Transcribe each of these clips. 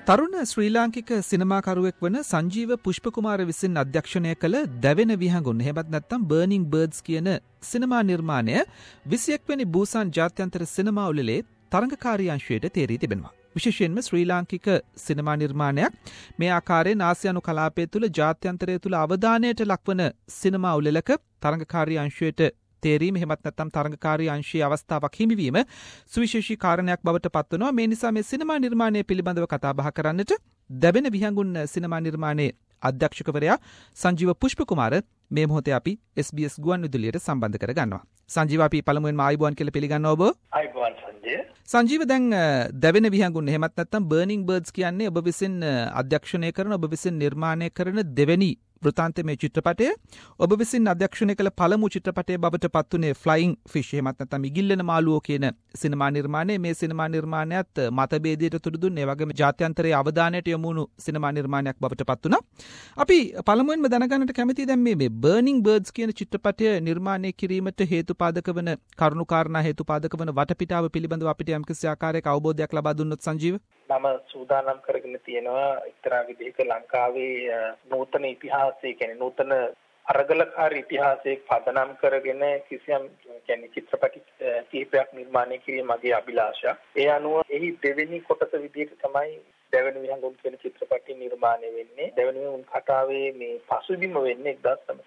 තරුණ ශ්‍රී ලාංකික සිනමාකරුවෙක් වන සංජීව පුෂ්පකුමාර විසින් අධ්‍යක්ෂණය කළ දැවෙන විහඟුන් එහෙමත් නැත්නම් බර්නිං බර්ඩ්ස් කියන සිනමා නිර්මාණය 21 වෙනි බූසාන් ජාත්‍යන්තර සිනමා උළෙලේ තරඟකාරී අංශයට තේරී තිබෙනවා. විශේෂයෙන්ම ශ්‍රී ලාංකික සිනමා නිර්මාණයක් මේ ආකාරයෙන් ආසියානු කලාපය තුළ ජාත්‍යන්තරය තුළ අවධානයට ලක්වන සිනමා උළෙලක තරඟකාරී අංශයට තේරීම එහෙමත් නැත්නම් තරඟකාරී අංශයේ අවස්ථාවක් හිමිවීම සුවිශේෂී කාරණයක් බවට පත්වනවා. මේ නිසා මේ සිනමා නිර්මාණය පිළිබඳව කතා බහ කරන්නට දැවෙන විහඟුන් සිනමා නිර්මාණයේ අධ්‍යක්ෂකවරයා සංජීව පුෂ්පකුමාර මේ මොහොතේ අපි SBS ගුවන්විදුලියට සම්බන්ධ කර ගන්නවා. සංජීව අපි පළමුවෙන්ම ආයුබෝවන් කියලා පිළිගන්නවා ඔබ. ආයුබෝවන් සංජය. සංජීව දැන් දැවෙන විහඟුන් එහෙමත් නැත්නම් බර්නිං බර්ඩ්ස් කියන්නේ ඔබ විසින් අධ්‍යක්ෂණය කරන ඔබ විසින් නිර්මාණය කරන දෙවෙනි වෘතාන්තමය චිත්‍රපටය. ඔබ විසින් අධ්‍යක්ෂණය කළ පළමු චිත්‍රපටය බවට පත්වුණේ ෆ්ලයිං ෆිෂ් එහෙමත් නැත්නම් ඉගිල්ලෙන මාළුවෝ කියන සිනමා නිර්මාණය. මේ සිනමා නිර්මාණයත් මතභේදයට තුඩු දුන්නේ වගේම ජාත්‍යන්තරයේ අවධානයට යොමු වුණු සිනමා නිර්මාණයක් බවට පත් වුණා. අපි පළමුවෙන්ම දැනගන්නට කැමතියි දැන් මේ බර්නිං බර්ඩ්ස් කියන චිත්‍රපටය නිර්මාණය කිරීමට හේතුපාදක වන කරුණු කාරණා හේතුපාදක වන වටපිටාව පිළිබඳව අපිට යම්කිසි ආකාරයක අවබෝධයක් ලබා දුන්නොත් සංජීව. මම සූදානම් කරගෙන තියෙනවා එක්තරා විදිහක ලංකාවේ නූතන ඉතිහාසය කියන්නේ නූතන අරගලකාරී ඉතිහාසයක් පදනම් කරගෙන කිසියම් කියන්නේ චිත්‍රපටි කිහිපයක් නිර්මාණය කිරීම මගේ අභිලාෂයක්. ඒ අනුව එහි දෙවෙනි කොටස විදිහට තමයි දැවෙන විහඟුන් කියන චිත්‍රපටි නිර්මාණය වෙන්නේ. දැවෙන විහඟුන් කතාවේ මේ පසුබිම වෙන්නේ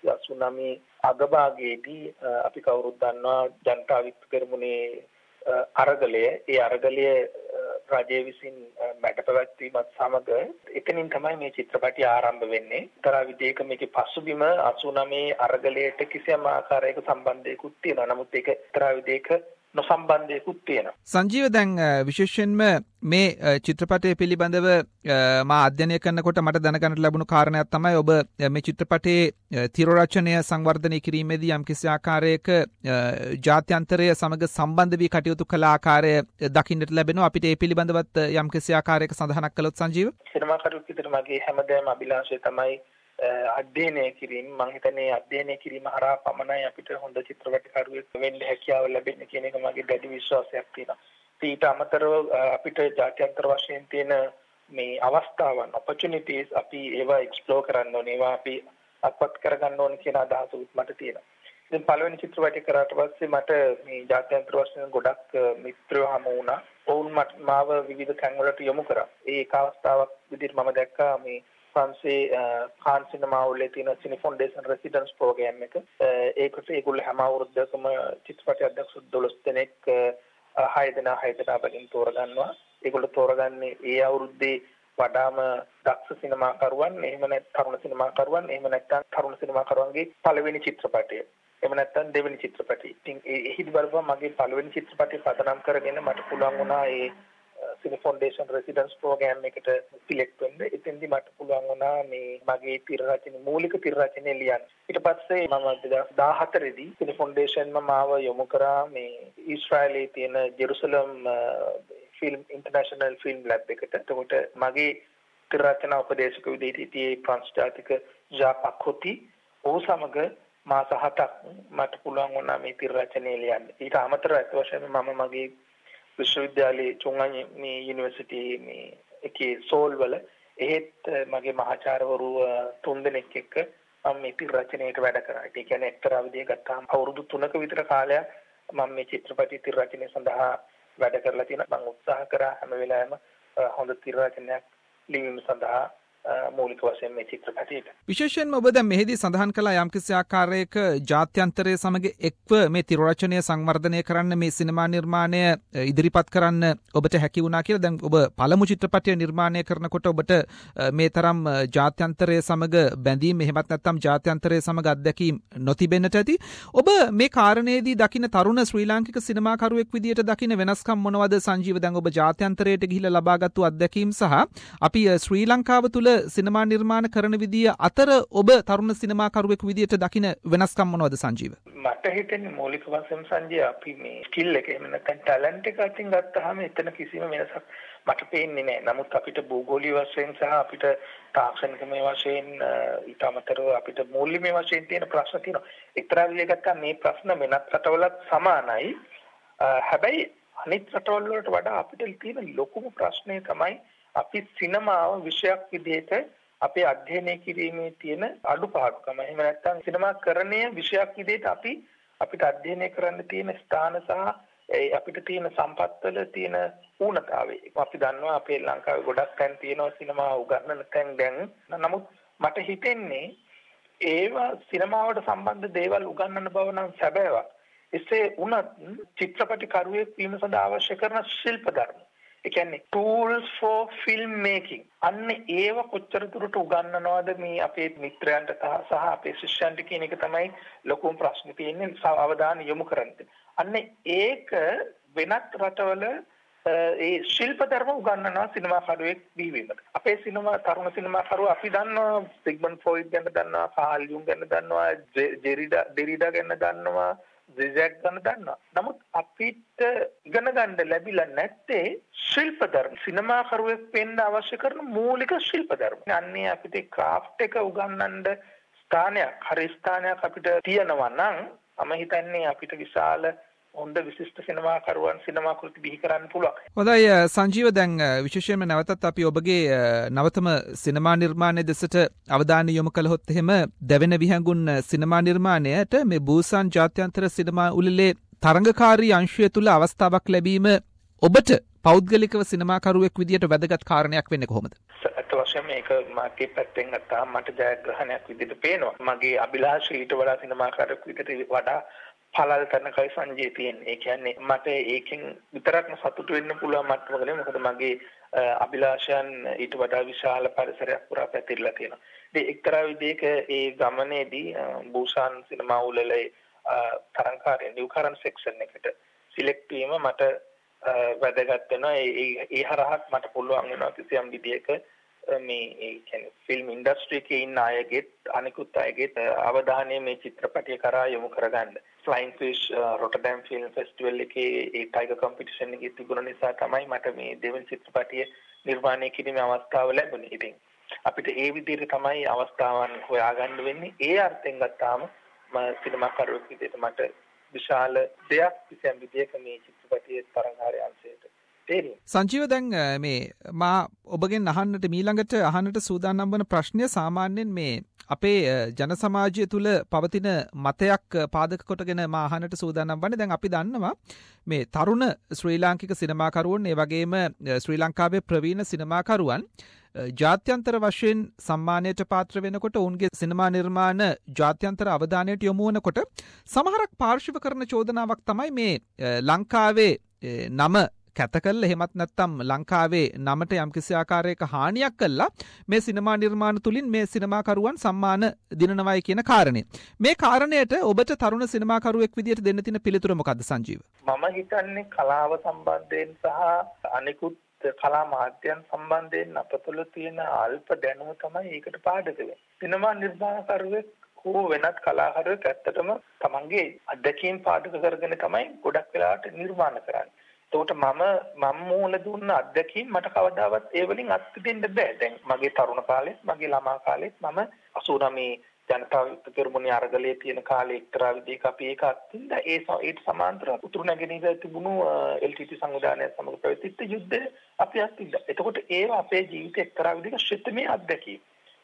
1989 අගභාගයේදී අපි කවුරුත් දන්නවා ජනතා විමුක්ති පෙරමුණේ අරගලය. ඒ අරගලය රජය විසින් මැඩපැවැත්වීමත් සමග එතනින් තමයි මේ චිත්‍රපටය ආරම්භ වෙන්නේ. එක්තරා විදිහක මේකේ පසුබිම 89 අරගලයට කිසියම් ආකාරයක සම්බන්ධයකුත් තියෙනවා. නමුත් ඒක එක්තරා විදිහක නොසම්බන්ධයකුත් තියෙනවා. සංජීව දැන් විශේෂයෙන්ම මේ චිත්‍රපටය පිළිබඳව මා අධ්‍යයනය කරනකොට මට දැනගන්නට ලැබුණු කාරණයක් තමයි ඔබ මේ චිත්‍රපටයේ තිර රචනය සංවර්ධනය කිරීමේදී යම්කිසි ආකාරයක ජාත්‍යන්තරය සමග සම්බන්ධ වී කටයුතු කළ ආකාරය දකින්නට ලැබෙනවා. අපිට ඒ පිළිබඳවත් යම්කිසි ආකාරයක සඳහනක් කළොත් සංජීව. සිනමාකරුවෙක් විදිහට මගේ හැමදාම අභිලාෂය තමයි අධ්‍යයනය කිරීම. මම හිතන්නේ අධ්‍යයනය කිරීම හරහා පමණයි අපිට හොඳ චිත්‍රපටකරුවෙක් වෙන්න හැකියාව ලැබෙන්නේ කියන එක මගේ දැඩි විශ්වාසයක් තියෙනවා. ඊට අමතරව අපිට ජාත්‍යන්තර වශයෙන් තියෙන මේ අවස්ථාවන් opportunities අපි ඒවා explore කරන්න ඕනේ. ඒවා අපි අත්පත් කරගන්න ඕනේ කියන අදහසකුත් මට තියෙනවා. ඉතින් පළවෙනි චිත්‍රපටය කරාට පස්සේ මට මේ ජාත්‍යන්තර වශයෙන් ගොඩක් මිත්‍රයෝ හමු වුණා. ඔවුන් මාව විවිධ තැන්වලට යොමු කරා. ඒක අවස්ථාවක් විදිහට මම දැක්කා මේ ෆ්‍රාන්සේ කාන් සිනමා උළෙලේ තියෙන සිනි ෆවුන්ඩේෂන් රෙසිඩන්ස් ප්‍රෝග්‍රෑම් එක. ඒකට ඒගොල්ලෝ හැම අවුරුද්දකම චිත්‍රපට අධ්‍යක්ෂ 12 දෙනෙක් 6 දෙනා බැගින් තෝරගන්නවා. ඒගොල්ලෝ තෝරගන්නේ ඒ අවුරුද්දේ වඩාම දක්ෂ සිනමාකරුවන්, එහෙම නැත්නම් තරුණ සිනමාකරුවන්, එහෙම නැත්නම් තරුණ සිනමාකරුවන්ගේ පළවෙනි චිත්‍රපටය. එහෙම නැත්නම් දෙවෙනි චිත්‍රපටය. ඉතින් එහිදී බලපුවම මගේ පළවෙනි චිත්‍රපටය පදනම් කරගෙන මට පුළුවන් වුණා ඒ සිනි ෆවුන්ඩේෂන් රෙසිඩන්ස් ප්‍රෝග්‍රෑම් එකට සිලෙක්ට් වෙන්න. එතෙන්දී මට පුළුවන් වුණා මේ මගේ තිර රචනයේ මූලික තිර රචනය ලියන්න. ඊට පස්සේ මම 2014 දී සිනි ෆවුන්ඩේෂන්ම මාව යොමු කරා මේ ඊශ්‍රායලයේ තියෙන Jerusalem film international film lab එකට. එතකොට මගේ තිර රචනා උපදේශක විදිහට හිටියේ ප්‍රංශ ජාතික ජාපක්කොති. ඔහු සමග මාස 7ක් මට පුළුවන් වුණා මේ තිර රචනය ලියන්න. ඊට අමතරව අත් වශයෙන්ම මම මගේ විශ්වවිද්‍යාලයේ චුංගානි යුනිවර්සිටි මේ එකේ සෝල් වල එහෙත් මගේ මහාචාර්යවරු 3 දෙනෙක් එක්ක මම මේ තිර රචනයට වැඩ කරා. ඒ කියන්නේ එක්තරා විදිහකට ගත්තාම අවුරුදු 3ක විතර කාලයක් මම මේ චිත්‍රපටි තිර රචනය සඳහා වැඩ කරලා තියෙනවා. මම උත්සාහ කරා හැම වෙලාවෙම හොඳ තිර රචනයක් ලිවීම සඳහා මූලික වශයෙන් මේ චිත්‍රපටයට. විශේෂයෙන්ම ඔබ දැන් මෙහිදී සඳහන් කළා යම්කිසි ආකාරයක ජාත්‍යන්තරයේ සමග එක්ව මේ තිර රචනය සංවර්ධනය කරන්න මේ සිනමා නිර්මාණය ඉදිරිපත් කරන්න ඔබට හැකි වුණා කියලා. දැන් ඔබ පළමු චිත්‍රපටය නිර්මාණය කරනකොට ඔබට මේ තරම් ජාත්‍යන්තරයේ සමග බැඳීම් එහෙමත් නැත්නම් ජාත්‍යන්තරයේ සමග අත්දැකීම් නොතිබෙන්නට ඇති. ඔබ මේ කාරණේදී දකින්න තරුණ ශ්‍රී ලාංකික සිනමාකරුවෙක් විදියට දකින්න වෙනස්කම් මොනවද සංජීව? දැන් ඔබ ජාත්‍යන්තරයට ගිහිල්ලා ලබාගත්තු අත්දැකීම් සහ අපි ශ්‍රී ලංකාව තුළ සිනමා නිර්මාණ කරන විදිය අතර ඔබ තරුණ සිනමාකරුවෙකු විදියට දකින වෙනස්කම් මොනවද සංජීව? මට හිතෙන්නේ මූලික වශයෙන් සංජීව අපි මේ ස්කිල් එක එහෙම නැත්නම් ටැලන්ට් එක අතින් ගත්තාම එතන කිසිම වෙනසක් මට පේන්නේ නැහැ. නමුත් අපිට භූගෝලීය වශයෙන් සහ අපිට තාක්ෂණිකමය වශයෙන් ඊට අමතරව අපිට මූල්‍යමය වශයෙන් තියෙන ප්‍රශ්න තියෙනවා. එක්තරා විදිහකට ගත්තාම මේ ප්‍රශ්න වෙනත් රටවලත් සමානයි. හැබැයි අනිත් රටවල් වලට වඩා අපිට තියෙන ලොකුම ප්‍රශ්නේ තමයි අපි සිනමාව විෂයක් විදිහට අපේ අධ්‍යයනය කිරීමේ තියෙන අඩුපාඩුකම. එහෙම නැත්නම් සිනමාකරණය විෂයක් විදිහට අපිට අධ්‍යයනය කරන්න තියෙන ස්ථාන සහ අපිට තියෙන සම්පත්වල තියෙන ඌනතාවය. අපි දන්නවා අපේ ලංකාවේ ගොඩක් තැන් තියෙනවා සිනමා උගන්වන තැන් දැන්. නමුත් මට හිතෙන්නේ ඒවා සිනමාවට සම්බන්ධ දේවල් උගන්වන බව නම් සැබෑවක්. එසේ වුණත් චිත්‍රපටි කරුවෙක් වීම සඳහා අවශ්‍ය කරන ශිල්ප ධර්ම. ඒ කියන්නේ tools for film making. අන්න ඒව කොච්චර දුරට උගන්වනවද මේ අපේ මිත්‍රයන්ට සහ අපේ ශිෂ්‍යයන්ට කියන එක තමයි ලොකුම ප්‍රශ්නේ තියෙන්නේ. අවධානය යොමු කරන්න. අන්න ඒක වෙනත් රටවල ඒ ශිල්ප ධර්ම උගන්වනවා සිනමාකරුවෙක් වීමට. අපේ තරුණ සිනමාකරුවෝ අපි දන්නවා සිග්මන්ඩ් ෆ්‍රොයිඩ් ගැන දන්නවා, කාල් යුන් ගැන දන්නවා, ඩෙරිඩා ගැන දන්නවා, ජෙසැක් ගැන දන්නවා. නමුත් අපිට ඉගෙන ගන්න ලැබිලා නැත්තේ ශිල්ප ධර්ම. සිනමාකරුවෙක් වෙන්න අවශ්‍ය කරන මූලික ශිල්ප ධර්ම. අන්නේ අපිට ක්‍රාෆ්ට් එක උගන්වන්න හරි ස්ථානයක් අපිට තියෙනවා නම් මම හිතන්නේ අපිට විශාල හොඳ විශිෂ්ට සිනමාකරුවන් සිනමා කෘති බිහි කරන්න පුළුවන්. හොඳයි සංජීව, දැන් විශේෂයෙන්ම නැවතත් අපි ඔබගේ නවතම සිනමා නිර්මාණය දෙසට අවධානය යොමු කළහොත් එහෙම දැවෙන විහඟුන් සිනමා නිර්මාණයට මේ බූසාන් ජාත්‍යන්තර සිනමා උළෙලේ තරඟකාරී අංශය තුල අවස්ථාවක් ලැබීම ඔබට පෞද්ගලිකව සිනමාකරුවෙක් විදියට වැදගත් කාරණයක් වෙන්නේ කොහොමද? අත් වශයෙන් මේක මාගේ පැත්තෙන් ගත්තාම මට ජයග්‍රහණයක් විදියට පේනවා. මගේ අභිලාෂය ඊට වඩා සිනමාකරුවෙක් විදියට වඩා පළල් තැනකයි සංජය තියෙන්නේ. ඒ කියන්නේ මට ඒකෙන් විතරක්ම සතුටු වෙන්න පුළුවන් මට්ටමක නෙමෙයි. මොකද මගේ අභිලාෂයන් ඊට වඩා විශාල පරිසරයක් පුරා පැතිරලා තියෙනවා. ඉතින් එක්තරා විදිහක ඒ ගමනේදී බූසාන් සිනමා උළෙලේ තරංකාරී නිව්කරන් සෙක්ෂන් එකට සිලෙක්ට් වීම මට වැදගත් වෙනවා. ඒ හරහා මට පුළුවන් වෙනවා කිසියම් විදිහක මේ ඒ කියන්නේ ෆිල්ම් ඉන්ඩස්ට්‍රි එකේ ඉන්න අයගෙත් අනිකුත් අයගෙත් අවධානය මේ චිත්‍රපටය කරා යොමු කරගන්න. Flying fish Rotterdam film festival එකේ ඒ ටයිගර් කොම්පිටිෂන් එකේ තිබුණ නිසා තමයි මට මේ දෙවන චිත්‍රපටය නිර්මාණය කිරීමේ අවස්ථාව ලැබුණේ. ඉතින් අපිට ඒ විදිහට තමයි අවස්ථාවන් හොයාගන්න වෙන්නේ. ඒ අර්ථයෙන් ගත්තාම සිනමාකරුවෙක් විදිහට මට විශාල දෙයක් කිසියම් විදිහක මේ චිත්‍රපටයේ තරංගාරය අංශයට සංජීව, දැන් මේ මා ඔබගෙන් මීළඟට අහන්නට සූදානම් වන ප්‍රශ්නය සාමාන්‍යයෙන් මේ අපේ ජන සමාජය තුළ පවතින මතයක් පාදක කොටගෙන මා අහන්නට සූදානම් වන්නේ. දැන් අපි දන්නවා මේ තරුණ ශ්‍රී ලාංකික සිනමාකරුවන්, ඒ වගේම ශ්‍රී ලංකාවේ ප්‍රවීණ සිනමාකරුවන් ජාත්‍යන්තර වශයෙන් සම්මානයට පාත්‍ර වෙනකොට ඔවුන්ගේ සිනමා නිර්මාණ ජාත්‍යන්තර අවධානයට යොමු වනකොට සමහරක් පාර්ශව කරන චෝදනාවක් තමයි මේ ලංකාවේ නම කැත කළ, එහෙමත් නැත්නම් ලංකාවේ නමට යම්කිසි ආකාරයක හානියක් කළා මේ සිනමා නිර්මාණ තුලින් මේ සිනමාකරුවන් සම්මාන දිනනවායි කියන කාරණේ. මේ කාරණයට ඔබට තරුණ සිනමාකරුවෙක් විදියට දෙන්න තියෙන පිළිතුර මොකද්ද සංජීව? මම හිතන්නේ කලාව සම්බන්ධයෙන් සහ අනිකුත් කලා මාධ්‍යයන් සම්බන්ධයෙන් අප තුළ තියෙන අල්ප දැනුම තමයි ඒකට පාදක වෙන්නේ. සිනමා නිර්මාණකරුවෙක් හෝ වෙනත් කලාකරුවෙක් ඇත්තටම තමන්ගේ අත්දැකීම් පාදක කරගෙන තමයි ගොඩක් වෙලාවට නිර්මාණ කරන්නේ. එතකොට මම මූල දුන්න අත්දැකීම් මට කවදාවත් ඒ වලින් අත්දෙන්න බෑ. දැන් මගේ තරුණ කාලෙත් මගේ ළමා කාලෙත් මම 89 ජනතා විමුක්ති පෙරමුණේ අරගලයේ තියෙන කාලේ එක්තරා විදිහක අපි ඒක අත්විඳා. ඒට සමාන්තර උතුරු නැගෙනහිර තිබුණු LTT සංවිධානය සමග පැවතිච්ච යුද්ධය අපි අත්විඳා. එතකොට ඒව අපේ ජීවිතේ එක්තරා විදිහක ශිෂ්ටමය අත්දැකීම්.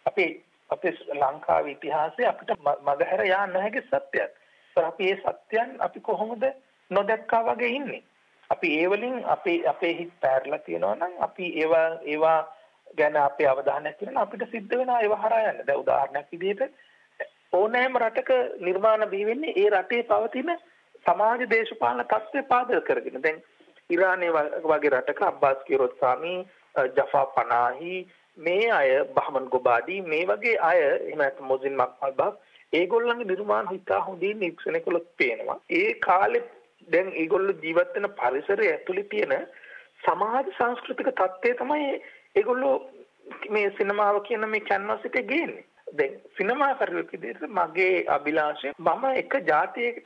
අපේ ලංකාවේ ඉතිහාසයේ අපිට මගහැර යා නොහැකි සත්‍යයක්. අපි මේ සත්‍යයන් අපි කොහොමද නොදැක්කා වගේ ඉන්නේ? අපි ඒ වලින් අපේ හිත පැරලා තියෙනවා නම් අපි ඒවා ගැන අපේ අවධානයක් තියෙනවා අපිට සිද්ධ වෙනවා ඒව හරහා යන්න. දැන් උදාහරණයක් විදිහට ඕනෑම රටක නිර්මාණ බිහි වෙන්නේ ඒ රටේ පවතින සමාජ දේශපාලන තත්ත්වය පාදක කරගෙන. දැන් ඉරානයේ වගේ රටක අබ්බාස් කිරොත්සාමි, ජෆා පනාහි, මේ අය බහමන් ගොබාඩි මේ වගේ අය, එහෙම නැත්නම් මොසින් මක්මල්බක්, ඒගොල්ලන්ගේ නිර්මාණ හිතා හොඳින් නිරීක්ෂණය කළොත් පේනවා ඒ කාලේ දැන් ඒගොල්ලෝ ජීවත් වෙන පරිසරය ඇතුලේ තියෙන සමාජ සංස්කෘතික තත්ත්වය තමයි ඒගොල්ලෝ මේ සිනමාව කියන මේ කැන්වස් එකේ ගේන්නේ. දැන් සිනමාකරුවෙක් විදිහට මගේ අභිලාෂය මම එක ජාතියකට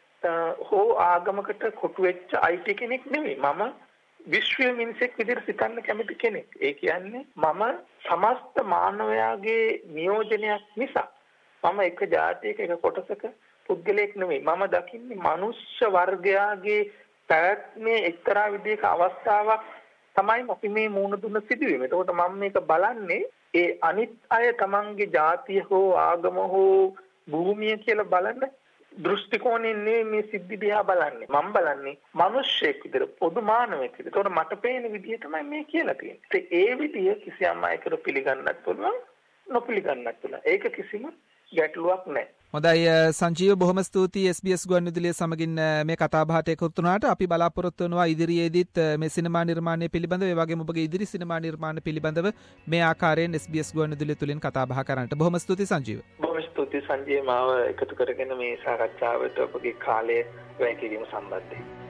හෝ ආගමකට කොටු වෙච්ච අයිති කෙනෙක් නෙමෙයි. මම විශ්වීය මිනිසෙක් විදිහට සිතන්න කැමති කෙනෙක්. ඒ කියන්නේ මම සමස්ත මානවයාගේ නියෝජනයක් නිසා මම එක ජාතියක එක කොටසක පුද්ගලයෙක් නෙමෙයි. මම දකින්නේ මනුෂ්‍ය වර්ගයාගේ පැවැත්මේ එක්තරා විදිහක අවස්ථාවක් තමයි අපි මේ මූණ දුන්න සිදුවීම. එතකොට මම මේක බලන්නේ ඒ අනිත් අය තමන්ගේ ජාතිය හෝ ආගම හෝ භූමිය කියලා බලන්න දෘෂ්ටි කෝණයෙන් මේ සිද්ධි දිහා බලන්නේ. මම බලන්නේ මිනිස්සෙක් විදිහට පොදු මානවෙක් විදිහට. ඒතකොට මට පේන විදිහ තමයි මේ කියලා තියෙන්නේ. ඒ විදිහ කිසියම් අයකට පිළිගන්නත් පුළුවන් නොපිළිගන්නත් පුළුවන්. ඒක කිසිම ගැටලුවක් නැහැ. හොඳයි සංජීව බොහොම ස්තුතියි SBS ගුවන්විදුලිය සමගින් මේ කතාබහට එකතු වුණාට. අපි බලාපොරොත්තු වෙනවා ඉදිරියේදීත් මේ සිනමා නිර්මාණය පිළිබඳව ඒ වගේම ඔබගේ ඉදිරි සිනමා නිර්මාණ පිළිබඳව මේ ආකාරයෙන් SBS ගුවන්විදුලිය තුලින් කතාබහ කරන්නට. බොහොම ස්තුතියි සංජීව. බොහොම ස්තුතියි සංජීව මාව එකතු කරගෙන මේ සාකච්ඡාවට ඔබගේ කාලය වැය කිරීම සම්බන්ධයෙන්.